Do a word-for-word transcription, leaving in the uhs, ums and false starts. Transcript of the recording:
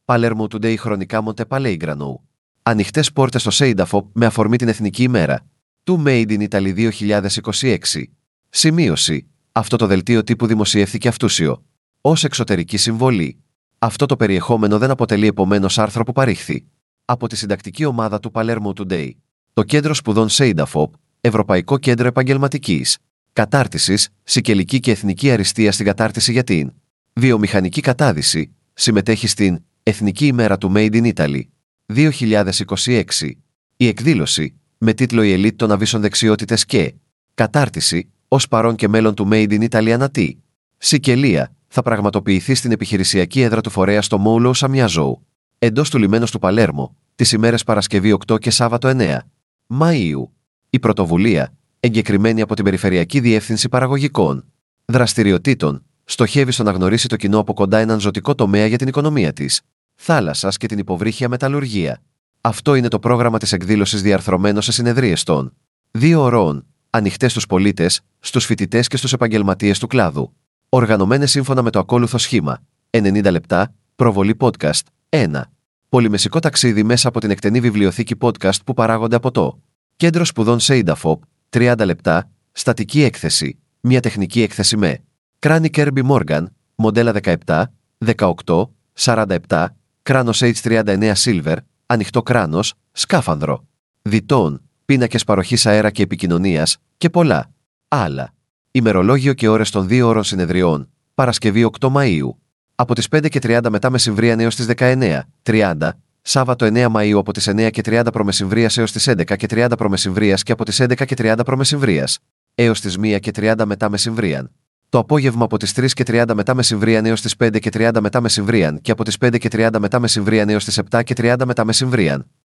Palermo Today χρονικά Monte Pellegrino. Ανοιχτές πόρτες στο Ceidafop με αφορμή την Εθνική ημέρα του Made in Italy δύο χιλιάδες είκοσι έξι. Σημείωση. Αυτό το δελτίο τύπου δημοσιεύθηκε αυτούσιο ως εξωτερική συμβολή. Αυτό το περιεχόμενο δεν αποτελεί επομένως άρθρο που παρήχθη από τη συντακτική ομάδα του Palermo Today. Το Κέντρο Σπουδών Ceidafop, Ευρωπαϊκό Κέντρο Επαγγελματικής Κατάρτισης, Σικελική και Εθνική Αριστεία στην κατάρτιση για την βιομηχανική κατάδυση, συμμετέχει στην Εθνική ημέρα του Made in Italy δύο χιλιάδες είκοσι έξι. Η εκδήλωση, με τίτλο «Η ελίτ των αβύσσων δεξιότητες και κατάρτιση, ως παρόν και μέλλον του Made in Italy ανατή Σικελία», θα πραγματοποιηθεί στην επιχειρησιακή έδρα του φορέα στο Μόλο Σαμιάζοου, εντός του λιμένος του Παλέρμο, τις ημέρες Παρασκευή οκτώ και Σάββατο εννέα Μαΐου. Η πρωτοβουλία, εγκεκριμένη από την Περιφερειακή Διεύθυνση Παραγωγικών Δραστηριοτήτων, στοχεύει στο να γνωρίσει το κοινό από κοντά έναν ζωτικό τομέα για την οικονομία της θάλασσας και την υποβρύχια μεταλλουργία. Αυτό είναι το πρόγραμμα της εκδήλωσης, διαρθρωμένο σε συνεδρίες των δύο ωρών, ανοιχτές στους πολίτες, στους φοιτητές και στους επαγγελματίες του κλάδου. Οργανωμένες σύμφωνα με το ακόλουθο σχήμα: ενενήντα λεπτά, προβολή podcast, ένα. Πολυμεσικό ταξίδι μέσα από την εκτενή βιβλιοθήκη podcast που παράγονται από το Κέντρο Σπουδών Ceidafop, τριάντα λεπτά, στατική έκθεση, μια τεχνική έκθεση με κράνη Kirby Morgan, μοντέλα δεκαεπτά, δεκαοκτώ, σαράντα επτά, κράνος έιτς τριάντα εννέα Silver, ανοιχτό κράνος, σκάφανδρο, διτών, πίνακες παροχής αέρα και επικοινωνίας και πολλά άλλα. Ημερολόγιο και ώρες των δύο ώρων συνεδριών, Παρασκευή οκτώ Μαΐου. Από τις πέντε και τριάντα μετά μεσημβρίαν έως τις δεκαεννέα και τριάντα, Σάββατο εννέα Μαΐου από τις εννέα και τριάντα προμεσημβρίας έως τις έντεκα και τριάντα προμεσημβρίας και από τις έντεκα και τριάντα προμεσημβρίας έως τις μία και τριάντα μετά μεσημβρίαν. Το απόγευμα από τις τρεις και τριάντα μετά μεσημβρίαν έως τις πέντε και τριάντα μετά μεσημβρίαν και από τις πέντε και τριάντα μετά μεσημβρίαν έως τις επτά και τριάντα μετά μεσημβρίαν.